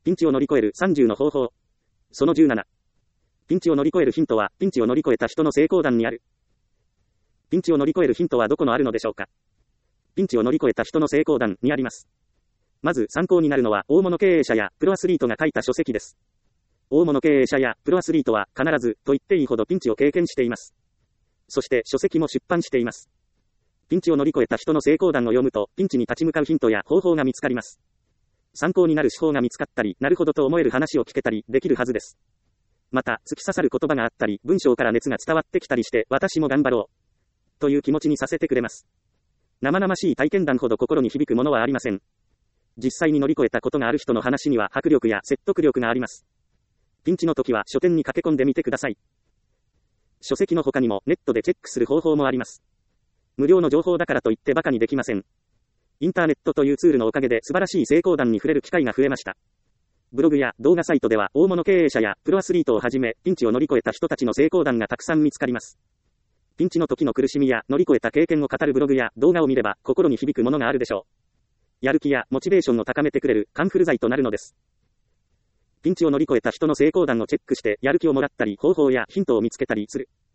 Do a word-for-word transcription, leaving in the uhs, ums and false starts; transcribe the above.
ピンチを乗り越えるさんじゅうの方法。そのじゅうなな。ピンチを乗り越えるヒントは、ピンチを乗り越えた人の成功談にある。ピンチを乗り越えるヒントはどこのあるのでしょうか。ピンチを乗り越えた人の成功談にあります。まず参考になるのは、大物経営者やプロアスリートが書いた書籍です。大物経営者やプロアスリートは必ずと言っていいほどピンチを経験しています。そして書籍も出版しています。ピンチを乗り越えた人の成功談を読むと、ピンチに立ち向かうヒントや方法が見つかります。参考になる手法が見つかったり、なるほどと思える話を聞けたりできるはずです。また、突き刺さる言葉があったり、文章から熱が伝わってきたりして、私も頑張ろうという気持ちにさせてくれます。生々しい体験談ほど心に響くものはありません。実際に乗り越えたことがある人の話には迫力や説得力があります。ピンチの時は書店に駆け込んでみてください。書籍の他にもネットでチェックする方法もあります。無料の情報だからといってバカにできません。インターネットというツールのおかげで素晴らしい成功談に触れる機会が増えました。ブログや動画サイトでは大物経営者やプロアスリートをはじめ、ピンチを乗り越えた人たちの成功談がたくさん見つかります。ピンチの時の苦しみや乗り越えた経験を語るブログや動画を見れば心に響くものがあるでしょう。やる気やモチベーションを高めてくれるカンフル剤となるのです。ピンチを乗り越えた人の成功談をチェックしてやる気をもらったり方法やヒントを見つけたりする。